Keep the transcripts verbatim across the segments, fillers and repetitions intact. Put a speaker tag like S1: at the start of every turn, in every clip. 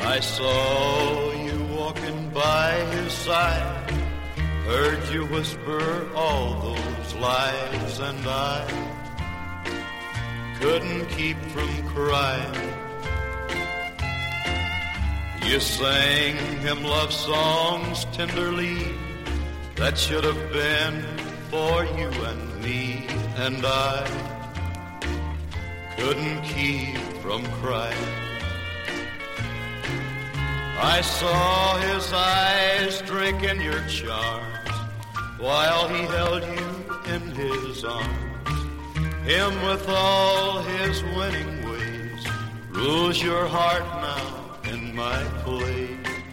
S1: I saw you walking by his side, heard you whisper all those lies, and I couldn't keep from crying. You sang him love songs tenderly that should have been for you and me, and I couldn't keep from crying. I saw his eyes drinking your charms while he held you in his arms. Him with all his winning ways rules your heart now in my place.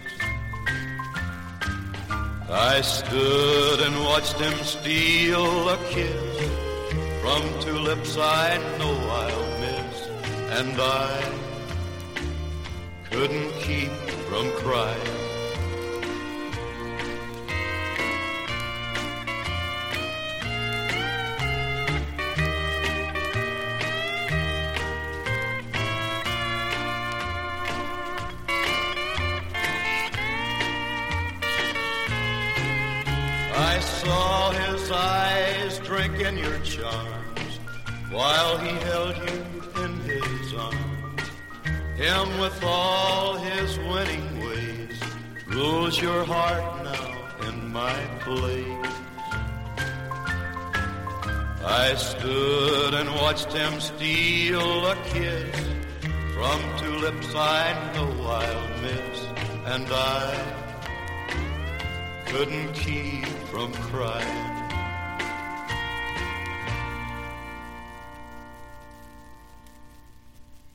S1: I stood and watched him steal a kiss from two lips I know I'll miss, and I couldn't keep from crying. I saw his eyes drinking your charms while he held you in his arms. Him with all his winning ways rules your heart now in my place. I stood and watched him steal a kiss from two lips I know I'll miss, and I couldn't keep from crying.